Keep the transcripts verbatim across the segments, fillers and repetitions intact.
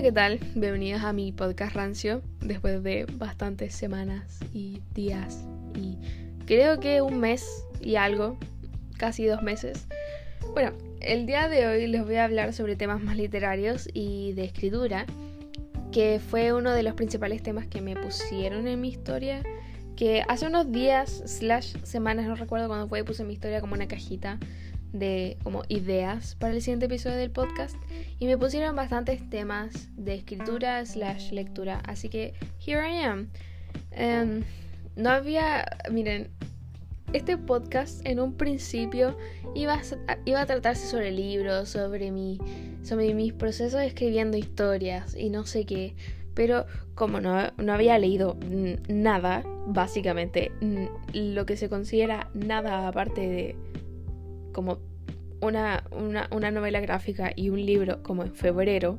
Hola, ¿qué tal? Bienvenidos a mi podcast rancio, después de bastantes semanas y días y creo que un mes y algo, casi dos meses. Bueno, el día de hoy les voy a hablar sobre temas más literarios y de escritura, que fue uno de los principales temas que me pusieron en mi historia, que hace unos días, slash semanas, no recuerdo cuándo fue, puse en mi historia como una cajita de como ideas para el siguiente episodio del podcast y me pusieron bastantes temas de escritura slash lectura, así que here I am. Um, no había, miren, este podcast en un principio iba a, iba a tratarse sobre libros, sobre mi, sobre mis procesos escribiendo historias y no sé qué, pero como no, no había leído n- nada, básicamente n- lo que se considera nada aparte de como una, una, una novela gráfica y un libro como en febrero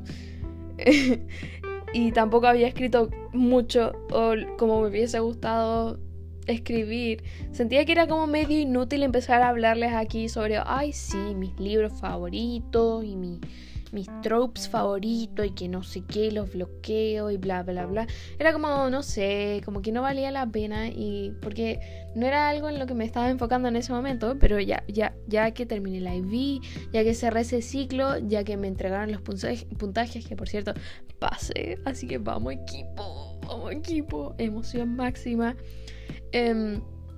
y tampoco había escrito mucho o como me hubiese gustado escribir, sentía que era como medio inútil empezar a hablarles aquí sobre ay sí, mis libros favoritos y mi, mis tropes favoritos y que no sé qué, los bloqueo y bla bla bla. Era como, no sé, como que no valía la pena y porque no era algo en lo que me estaba enfocando en ese momento, pero ya, ya, ya que terminé la I V, ya que cerré ese ciclo, ya que me entregaron los puntajes, puntajes que por cierto pasé, así que vamos equipo, vamos equipo, emoción máxima. Um,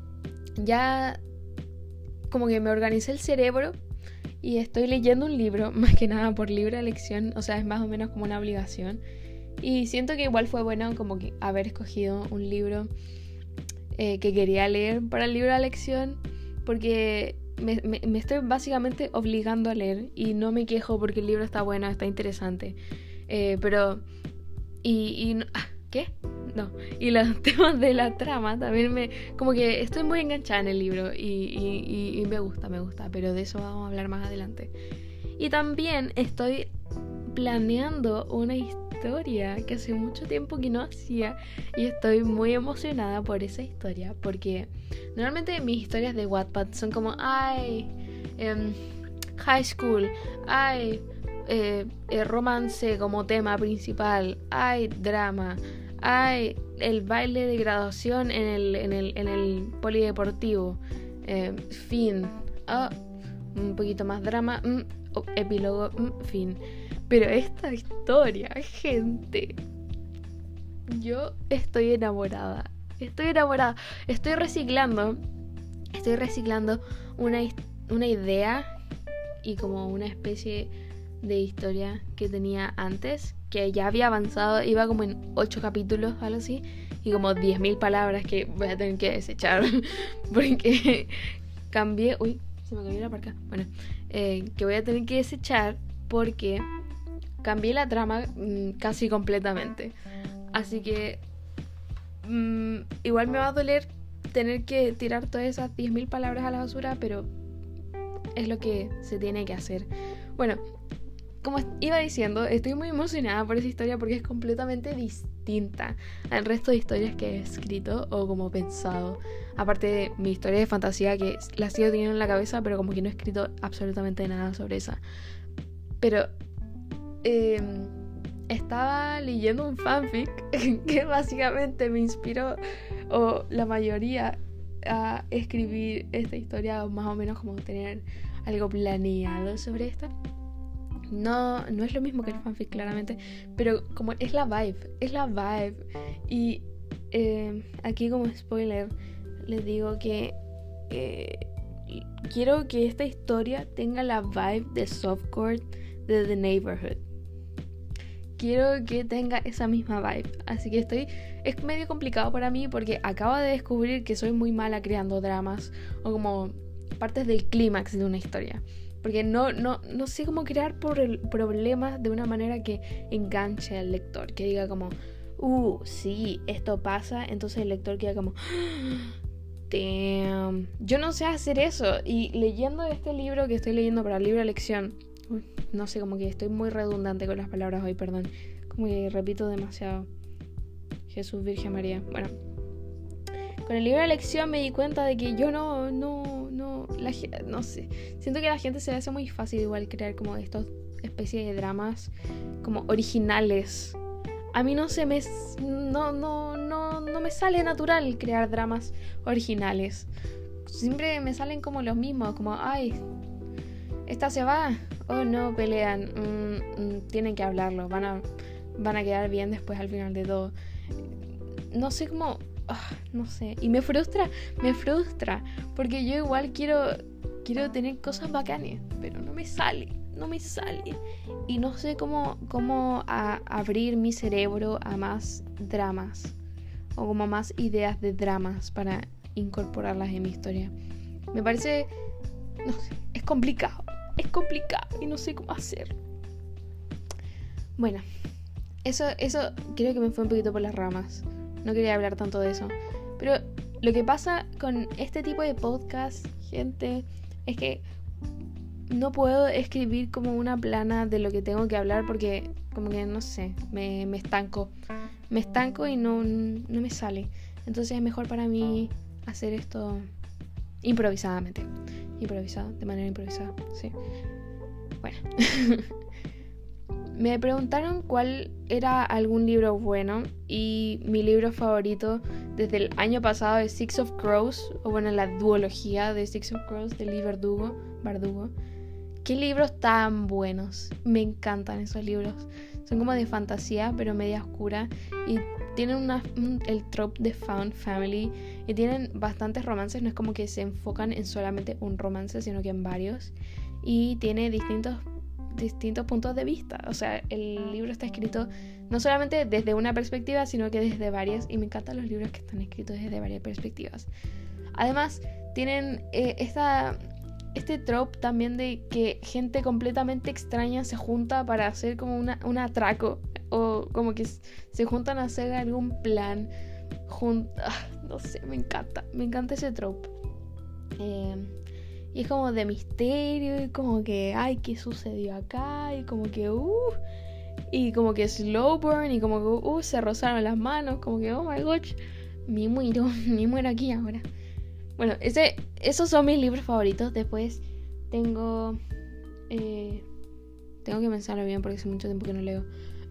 ya como que me organicé el cerebro y estoy leyendo un libro, más que nada por libre elección, o sea, es más o menos como una obligación. Y siento que igual fue bueno como que haber escogido un libro eh, que quería leer para el libro de elección, porque me, me, me estoy básicamente obligando a leer y no me quejo porque el libro está bueno, está interesante. Eh, pero... Y... y no, ¿Qué? No. Y los temas de la trama también me... Como que estoy muy enganchada en el libro y, y, y, y me gusta, me gusta. Pero de eso vamos a hablar más adelante. Y también estoy planeando una historia que hace mucho tiempo que no hacía. Y estoy muy emocionada por esa historia. Porque normalmente mis historias de Wattpad son como... Ay... Um, high school. Ay... Eh, eh, romance como tema principal. Ay... drama. Hay el baile de graduación en el, en el, en el polideportivo. Eh, fin. Oh, un poquito más drama. Mm, oh, epílogo. Mm, fin. Pero esta historia, gente. Yo estoy enamorada. Estoy enamorada. Estoy reciclando. Estoy reciclando una, una idea y como una especie de historia que tenía antes, que ya había avanzado, iba como en ocho capítulos, algo así, y como diez mil palabras que voy a tener que desechar porque cambié, uy, se me cayó la parca, bueno, eh, que voy a tener que desechar porque cambié la trama mmm, casi completamente, así que mmm, igual me va a doler tener que tirar todas esas diez mil palabras a la basura, pero es lo que se tiene que hacer. Bueno, como iba diciendo, estoy muy emocionada por esa historia porque es completamente distinta al resto de historias que he escrito o como pensado. Aparte de mi historia de fantasía que la sigo teniendo en la cabeza, pero como que no he escrito absolutamente nada sobre esa. Pero eh, estaba leyendo un fanfic que básicamente me inspiró, o la mayoría, a escribir esta historia o más o menos como tener algo planeado sobre esta. No, no es lo mismo que el fanfic, claramente, pero como es la vibe, es la vibe. Y eh, aquí como spoiler les digo que eh, quiero que esta historia tenga la vibe de softcore de The Neighborhood. Quiero que tenga esa misma vibe. Así que estoy... Es medio complicado para mí porque acabo de descubrir que soy muy mala creando dramas o como partes del clímax de una historia. Porque no, no, no sé cómo crear por el problemas de una manera que enganche al lector. Que diga como, uh, sí, esto pasa. Entonces el lector queda como, damn. Yo no sé hacer eso. Y leyendo este libro que estoy leyendo para el libro de lección, uy, no sé, como que estoy muy redundante con las palabras hoy, perdón. Como que repito demasiado. Jesús, Virgen María. Bueno, con el libro de lección me di cuenta de que yo no, no, no, la, no sé, siento que a la gente se le hace muy fácil igual crear como estos especies de dramas como originales. A mí no se me, no, no, no, no me sale natural crear dramas originales. Siempre me salen como los mismos, como, ay, esta se va, oh no, pelean, mm, mm, tienen que hablarlo, van a, van a quedar bien después al final de todo. No sé cómo, oh, no sé, y me frustra, me frustra, porque yo igual quiero, quiero tener cosas bacanas, pero no me sale, no me sale, y no sé cómo, cómo a, abrir mi cerebro a más dramas, o como más ideas de dramas para incorporarlas en mi historia. Me parece, no sé, es complicado, es complicado y no sé cómo hacer. Bueno, eso, eso creo que me fue un poquito por las ramas. No quería hablar tanto de eso. Pero lo que pasa con este tipo de podcast, gente, es que no puedo escribir como una plana de lo que tengo que hablar porque como que no sé, me, me estanco. Me estanco y no, no me sale. Entonces es mejor para mí hacer esto improvisadamente. Improvisado, de manera improvisada, sí. Bueno. Me preguntaron cuál era algún libro bueno y mi libro favorito desde el año pasado es Six of Crows, o bueno, la duología de Six of Crows de Lee Bardugo. Bardugo. Qué libros tan buenos. Me encantan esos libros. Son como de fantasía, pero media oscura. Y tienen una, el trope de Found Family. Y tienen bastantes romances. No es como que se enfocan en solamente un romance, sino que en varios. Y tiene distintos, distintos puntos de vista. O sea, el libro está escrito no solamente desde una perspectiva, sino que desde varias. Y me encantan los libros que están escritos desde varias perspectivas. Además, tienen eh, esta... este trope también de que gente completamente extraña se junta para hacer como una, un atraco, o como que se juntan a hacer algún plan junta, no sé, me encanta, me encanta ese trope. Eh, y es como de misterio, y como que, ay, ¿qué sucedió acá? Y como que, uh, y como que slow burn, y como que, uh, se rozaron las manos, como que, oh my gosh, me muero, me muero aquí ahora. Bueno, ese, esos son mis libros favoritos. Después tengo... Eh, tengo que pensarlo bien porque hace mucho tiempo que no leo.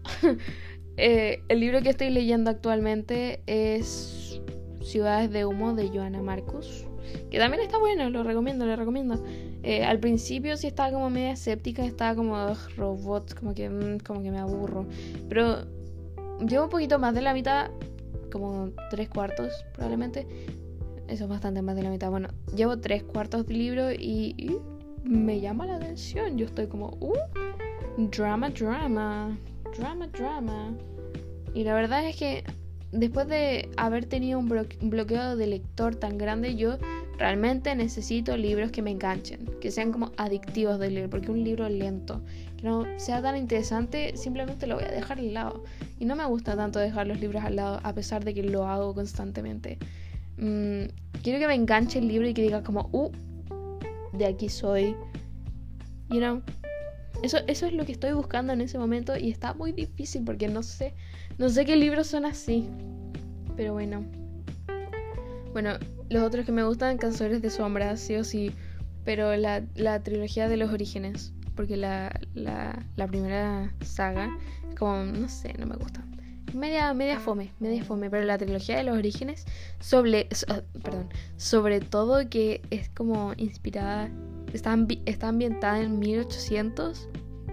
eh, el libro que estoy leyendo actualmente es Ciudades de Humo de Johanna Marcus. Que también está bueno, lo recomiendo, lo recomiendo. Eh, al principio sí estaba como media escéptica, estaba como robots, como que, mm, como que me aburro. Pero llevo un poquito más de la mitad, como tres cuartos probablemente. Eso es bastante más de la mitad. Bueno, llevo tres cuartos de libro y, y me llama la atención. Yo estoy como, uh, drama, drama, drama, drama. Y la verdad es que después de haber tenido un, blo- un bloqueo de lector tan grande, yo realmente necesito libros que me enganchen, que sean como adictivos de leer, porque un libro lento, que no sea tan interesante, simplemente lo voy a dejar al lado. Y no me gusta tanto dejar los libros al lado, a pesar de que lo hago constantemente. Mm, quiero que me enganche el libro y que diga como, uh, de aquí soy, you know. Eso, eso es lo que estoy buscando en ese momento y está muy difícil porque no sé, no sé qué libros son así. Pero bueno. Bueno, los otros que me gustan, Cazadores de Sombras, sí o sí. Pero la, la trilogía de los orígenes, porque la, la, la primera saga, como, no sé, no me gusta. Media, media fome, media fome, pero la trilogía de los orígenes, sobre, so, perdón, sobre todo que es como inspirada, está, ambi- está ambientada en mil ochocientos.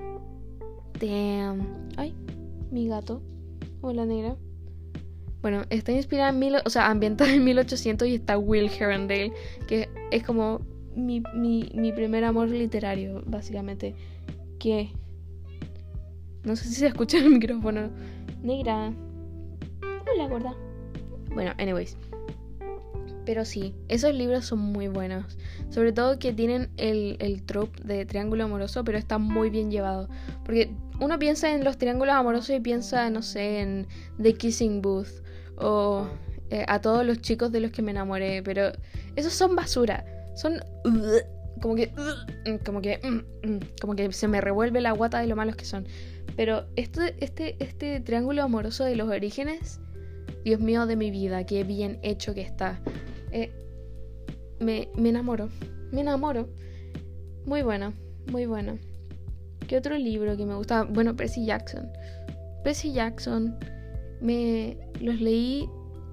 Damn. Ay, mi gato. Hola, negra. Bueno, está inspirada en mil, o sea, ambientada en mil ochocientos y está Will Herondale, que es como mi, mi, mi primer amor literario, básicamente. Que no sé si se escucha en el micrófono. Negra. Hola, gorda. Bueno, anyways. Pero sí, esos libros son muy buenos. Sobre todo que tienen el, el trope de triángulo amoroso, pero está muy bien llevado. Porque uno piensa en los triángulos amorosos y piensa, no sé, en The Kissing Booth o eh, A todos los chicos de los que me enamoré. Pero esos son basura. Son... Uh, como que... Uh, como que... Uh, uh, como que se me revuelve la guata de lo malos que son. Pero este, este, este triángulo amoroso de los orígenes Dios mío de mi vida, qué bien hecho que está. Eh, me, me enamoro, me enamoro. Muy bueno, muy bueno. ¿Qué otro libro que me gusta? Bueno, Percy Jackson. Percy Jackson, me los leí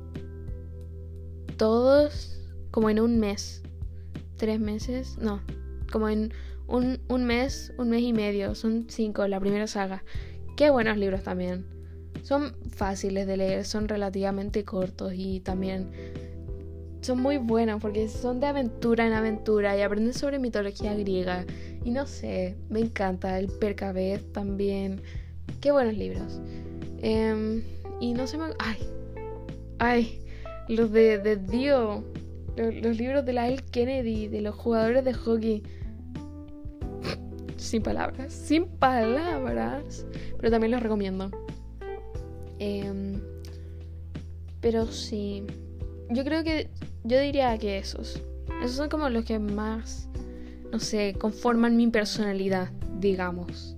todos como en un mes. Tres meses, no, como en un, un mes, un mes y medio. Son cinco, la primera saga. Qué buenos libros también. Son fáciles de leer, son relativamente cortos y también son muy buenos porque son de aventura en aventura y aprendes sobre mitología griega. Y no sé, me encanta. El Percabez también. Qué buenos libros. Eh, y no se me... Ay, ay, los de, de Dio. Los, los libros de la L. Kennedy, de los jugadores de hockey. Sin palabras, sin palabras. Pero también los recomiendo. Eh, pero sí, yo creo que yo diría que esos esos son como los que más, no sé, conforman mi personalidad, digamos.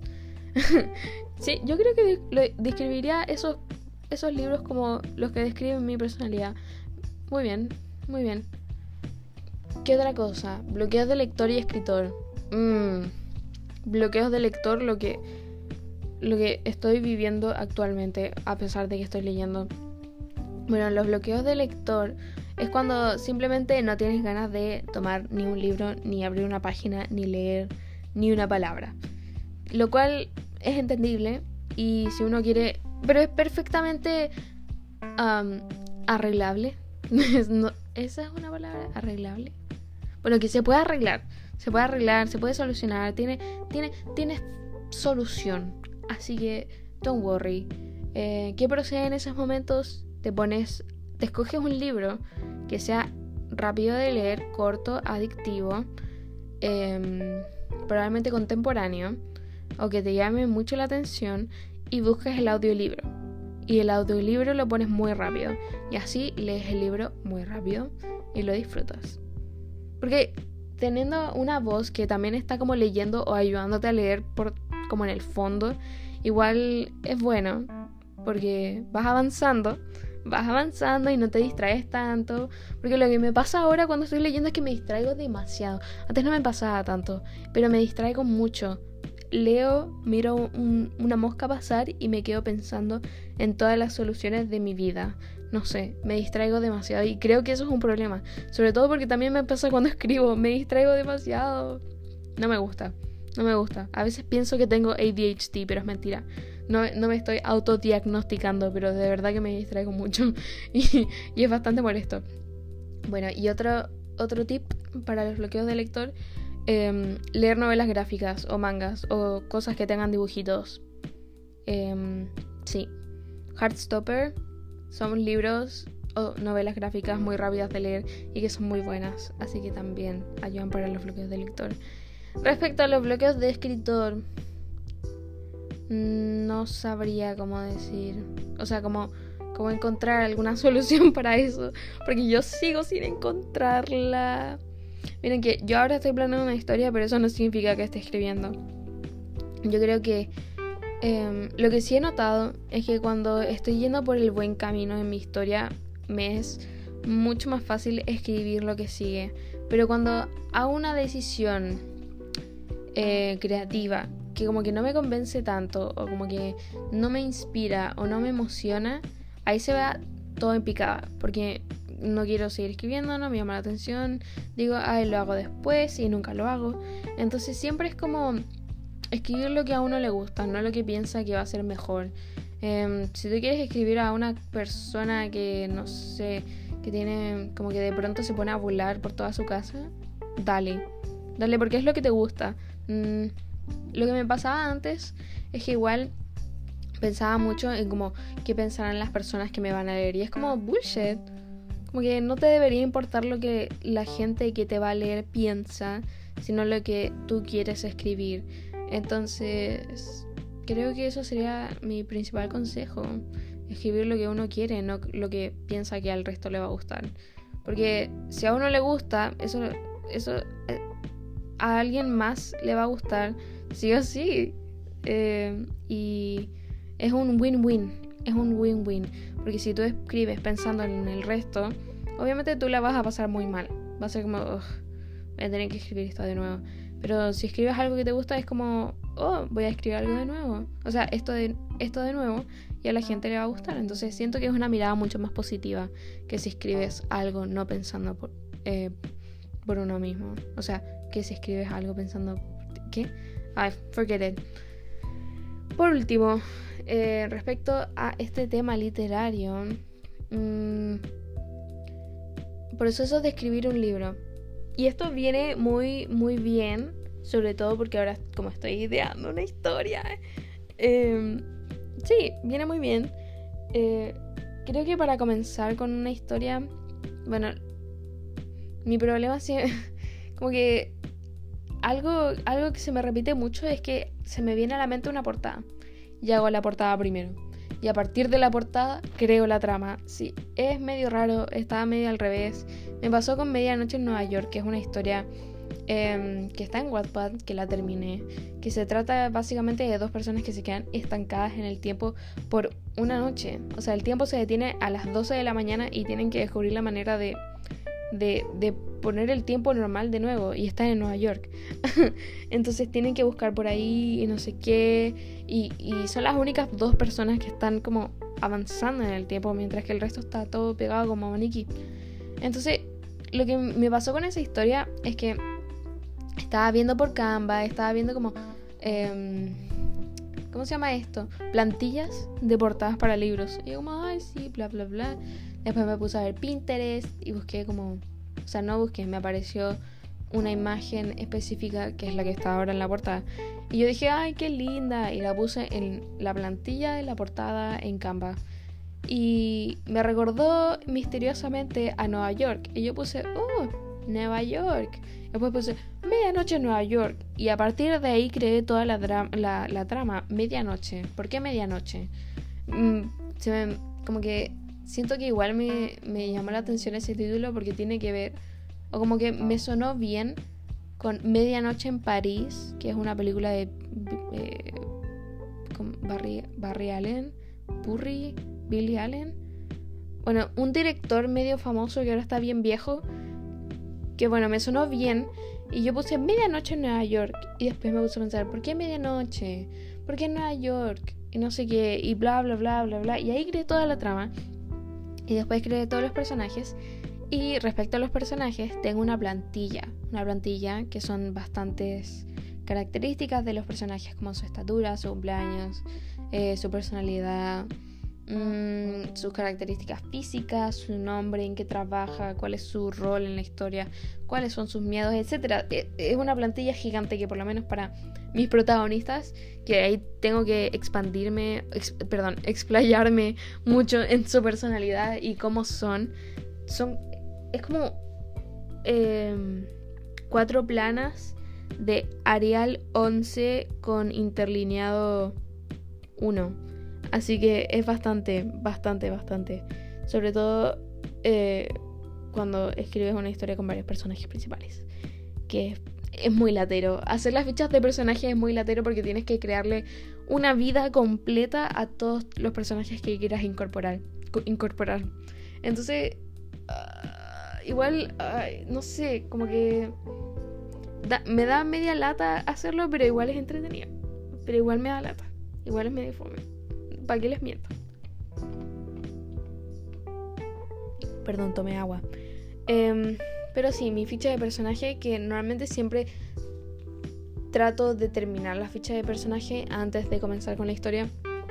Sí, yo creo que lo, describiría esos esos libros como los que describen mi personalidad. Muy bien, muy bien. ¿Qué otra cosa? Bloqueos de lector y escritor. mm, Bloqueos de lector, lo que lo que estoy viviendo actualmente, a pesar de que estoy leyendo. Bueno, los bloqueos de lector es cuando simplemente no tienes ganas de tomar ni un libro, ni abrir una página, ni leer ni una palabra. Lo cual es entendible y si uno quiere... Pero es perfectamente um, arreglable. no, ¿Esa es una palabra? ¿Arreglable? Bueno, que se puede arreglar. Se puede arreglar, se puede solucionar. Tiene, tiene, tiene solución. Así que, don't worry. Eh, ¿Qué procede en esos momentos? Te pones, te escoges un libro que sea rápido de leer, corto, adictivo, eh, probablemente contemporáneo, o que te llame mucho la atención, y buscas el audiolibro. Y el audiolibro lo pones muy rápido. Y así lees el libro muy rápido y lo disfrutas. Porque teniendo una voz que también está como leyendo o ayudándote a leer por, como en el fondo, igual es bueno, porque vas avanzando, vas avanzando y no te distraes tanto. Porque lo que me pasa ahora cuando estoy leyendo es que me distraigo demasiado. Antes no me pasaba tanto, pero me distraigo mucho. Leo, miro un, una mosca pasar y me quedo pensando en todas las soluciones de mi vida. No sé, me distraigo demasiado y creo que eso es un problema. Sobre todo porque también me pasa cuando escribo, me distraigo demasiado. No me gusta, no me gusta. A veces pienso que tengo A D H D, pero es mentira. No, no me estoy autodiagnosticando, pero de verdad que me distraigo mucho y, y es bastante molesto. Bueno, y otro, otro tip para los bloqueos de lector, eh, leer novelas gráficas o mangas o cosas que tengan dibujitos. Eh, sí, Heartstopper son libros o novelas gráficas muy rápidas de leer y que son muy buenas, así que también ayudan para los bloqueos de lector. Respecto a los bloqueos de escritor, no sabría cómo decir, o sea, cómo, cómo encontrar alguna solución para eso, porque yo sigo sin encontrarla. Miren que yo ahora estoy planeando una historia, pero eso no significa que esté escribiendo. Yo creo que eh, lo que sí he notado es que cuando estoy yendo por el buen camino en mi historia, me es mucho más fácil escribir lo que sigue. Pero cuando hago una decisión eh, creativa que como que no me convence tanto, o como que no me inspira o no me emociona, ahí se va todo en picada, porque no quiero seguir escribiendo, no me llama la atención, digo, ay, lo hago después y nunca lo hago. Entonces siempre es como escribir lo que a uno le gusta, no lo que piensa que va a ser mejor. Eh, si tú quieres escribir a una persona que, no sé, que tiene como que de pronto se pone a volar por toda su casa, dale, dale porque es lo que te gusta. Mm, lo que me pasaba antes es que igual pensaba mucho en como qué pensarán las personas que me van a leer, y es como bullshit. Como que no te debería importar lo que la gente que te va a leer piensa, sino lo que tú quieres escribir. Entonces, creo que eso sería mi principal consejo. Escribir lo que uno quiere, no lo que piensa que al resto le va a gustar. Porque si a uno le gusta, eso, eso eh, a alguien más le va a gustar, sí o sí. Eh, y es un win-win. Es un win-win. Porque si tú escribes pensando en el resto, obviamente tú la vas a pasar muy mal. Va a ser como, ugh, voy a tener que escribir esto de nuevo. Pero si escribes algo que te gusta, es como, oh, voy a escribir algo de nuevo. O sea, esto de, esto de nuevo, y a la gente le va a gustar. Entonces siento que es una mirada mucho más positiva que si escribes algo no pensando por, eh, por uno mismo. O sea, que si escribes algo pensando, ¿qué? Ay, forget it. Por último, eh, respecto a este tema literario, mmm, proceso de escribir un libro. Y esto viene muy, muy bien, sobre todo porque ahora como estoy ideando una historia, eh, sí, viene muy bien. Eh, creo que para comenzar con una historia, bueno, mi problema es como que algo, algo que se me repite mucho es que se me viene a la mente una portada y hago la portada primero. Y a partir de la portada creo la trama. Sí, es medio raro, estaba medio al revés. Me pasó con Medianoche en Nueva York, que es una historia eh, que está en Wattpad, que la terminé. Que se trata básicamente de dos personas que se quedan estancadas en el tiempo por una noche. O sea, el tiempo se detiene a las doce de la mañana y tienen que descubrir la manera de, de, de poner el tiempo normal de nuevo. Y están en Nueva York. Entonces tienen que buscar por ahí y no sé qué. Y, y son las únicas dos personas que están como avanzando en el tiempo, mientras que el resto está todo pegado como maniquí. Entonces, lo que me pasó con esa historia es que estaba viendo por Canva, estaba viendo como eh, ¿cómo se llama esto? Plantillas de portadas para libros. Y yo como, ay, sí, bla, bla, bla. Después me puse a ver Pinterest y busqué como, o sea, no busqué, me apareció una imagen específica que es la que está ahora en la portada. Y yo dije, ay, qué linda. Y la puse en la plantilla de la portada en Canva. Y me recordó misteriosamente a Nueva York. Y yo puse, oh, Nueva York. Después puse, Medianoche en Nueva York. Y a partir de ahí creé toda la, dra- la, la trama, Medianoche. ¿Por qué Medianoche? Mm, se me, como que siento que igual me, me llamó la atención ese título porque tiene que ver, o como que me sonó bien con Medianoche en París, que es una película de eh, con Barry, Barry Allen, Burry, Billy Allen. Bueno, un director medio famoso que ahora está bien viejo, que bueno, me sonó bien. Y yo puse Medianoche en Nueva York. Y después me puse a pensar, ¿por qué medianoche? ¿Por qué en Nueva York? Y no sé qué, y bla, bla, bla, bla, bla. Y ahí creé toda la trama. Y después creé todos los personajes. Y respecto a los personajes, tengo una plantilla. Una plantilla que son bastantes características de los personajes, como su estatura, su cumpleaños, eh, su personalidad, mmm, sus características físicas, su nombre, en qué trabaja, cuál es su rol en la historia, cuáles son sus miedos, etcétera. Es una plantilla gigante que por lo menos para mis protagonistas, que ahí tengo que expandirme, ex, perdón, explayarme mucho en su personalidad y cómo son. Son, es como eh, cuatro planas de Arial once con interlineado uno. Así que es bastante, bastante, bastante. Sobre todo eh, cuando escribes una historia con varios personajes principales. Que es, es muy latero. Hacer las fichas de personajes es muy latero porque tienes que crearle una vida completa a todos los personajes que quieras incorporar. incorporar. Entonces, uh, igual, uh, no sé, como que da, me da media lata hacerlo, pero igual es entretenido. Pero igual me da lata. Igual es medio fome. ¿Para qué les miento? Perdón, tomé agua. Eh, pero sí, mi ficha de personaje, que normalmente siempre trato de terminar la ficha de personaje antes de comenzar con la historia.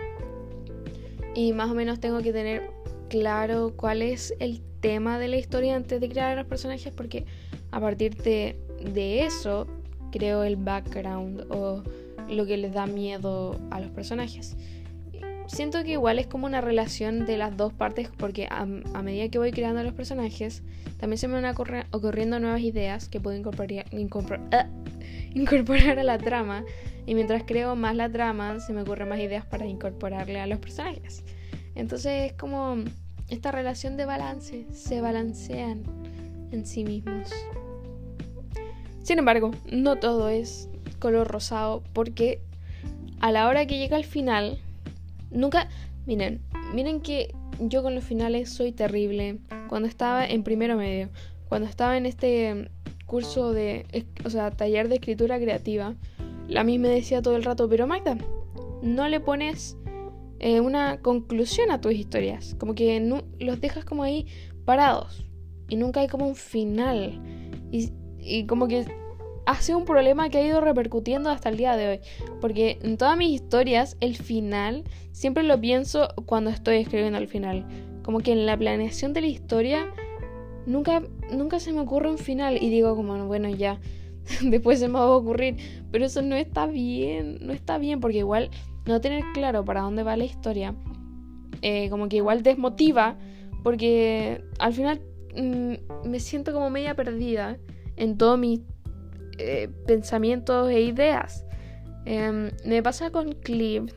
Y más o menos tengo que tener claro cuál es el tema de la historia antes de crear a los personajes, porque a partir de, de eso creo el background o lo que les da miedo a los personajes. Siento que igual es como una relación de las dos partes, porque a, a medida que voy creando a los personajes también se me van ocurri- ocurriendo nuevas ideas que puedo incorporar, incorpor- uh, incorporar a la trama, y mientras creo más la trama se me ocurren más ideas para incorporarle a los personajes. Entonces es como esta relación de balance, se balancean en sí mismos. Sin embargo, no todo es color rosado, porque a la hora que llega al final, nunca, miren, miren que yo con los finales soy terrible. Cuando estaba en primero medio, cuando estaba en este curso de, o sea, taller de escritura creativa, la mí me decía todo el rato, pero Magda, no le pones eh, una conclusión a tus historias, como que no, los dejas como ahí parados y nunca hay como un final, y, y como que ha sido un problema que ha ido repercutiendo hasta el día de hoy, porque en todas mis historias el final siempre lo pienso cuando estoy escribiendo el final, como que en la planeación de la historia nunca, nunca se me ocurre un final y digo como, bueno, ya, después se me va a ocurrir, pero eso no está bien, no está bien, porque igual no tener claro para dónde va la historia, eh, como que igual desmotiva, porque al final mmm, me siento como media perdida en todo mi Eh, pensamientos e ideas. Eh, me pasa con Clive,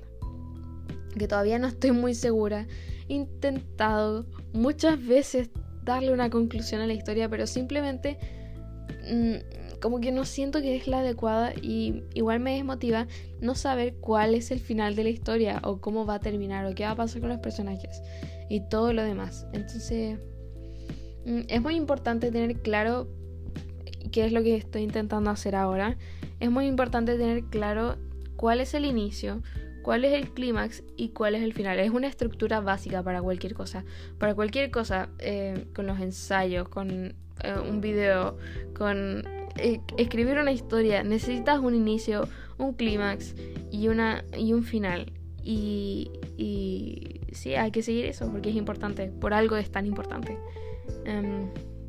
que todavía no estoy muy segura. He intentado muchas veces darle una conclusión a la historia, pero simplemente mmm, como que no siento que es la adecuada, y igual me desmotiva no saber cuál es el final de la historia o cómo va a terminar o qué va a pasar con los personajes y todo lo demás. Entonces mmm, es muy importante tener claro qué es lo que estoy intentando hacer ahora. Es muy importante tener claro cuál es el inicio, cuál es el clímax y cuál es el final. Es una estructura básica para cualquier cosa. Para cualquier cosa, eh, con los ensayos, con eh, un video, con eh, escribir una historia, necesitas un inicio, un clímax y, una, y un final. Y, y sí, hay que seguir eso porque es importante. Por algo es tan importante. Um,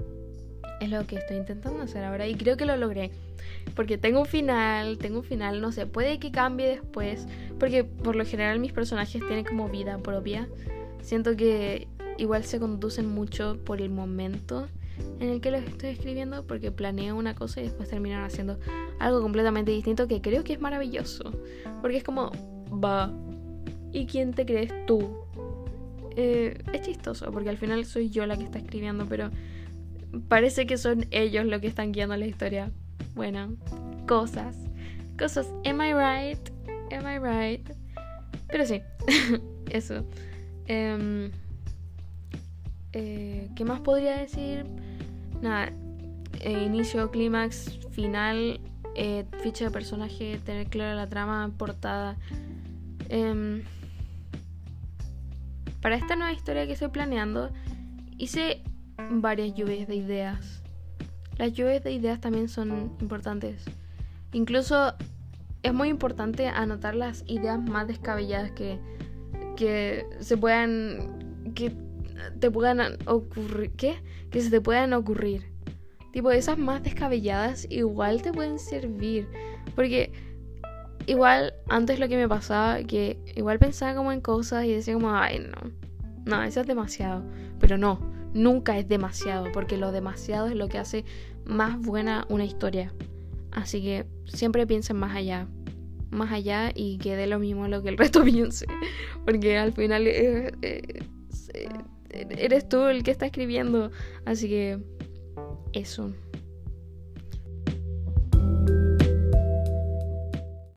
Es lo que estoy intentando hacer ahora y creo que lo logré, porque tengo un final, tengo un final, no sé, puede que cambie después, porque por lo general mis personajes tienen como vida propia. Siento que igual se conducen mucho por el momento en el que los estoy escribiendo, porque planeo una cosa y después terminan haciendo algo completamente distinto, que creo que es maravilloso, porque es como, va, ¿y quién te crees tú? Eh, es chistoso, porque al final soy yo la que está escribiendo, pero parece que son ellos los que están guiando la historia. Bueno, cosas. Cosas. Am I right? Am I right? Pero sí, eso. Um, eh, ¿Qué más podría decir? Nada. Eh, inicio, clímax, final, eh, ficha de personaje, tener clara la trama, portada. Um, para esta nueva historia que estoy planeando, hice varias lluvias de ideas. Las lluvias de ideas también son importantes. Incluso es muy importante anotar las ideas más descabelladas que, que se puedan que te puedan ocurrir, ¿qué? Que se te puedan ocurrir. Tipo, esas más descabelladas igual te pueden servir, porque igual antes lo que me pasaba, que igual pensaba como en cosas y decía como, ay, no, no, eso es demasiado, pero no. Nunca es demasiado, porque lo demasiado es lo que hace más buena una historia. Así que siempre piensen más allá. Más allá y que dé lo mismo lo que el resto piense. Porque al final eh, eh, eh, eres tú el que está escribiendo. Así que eso.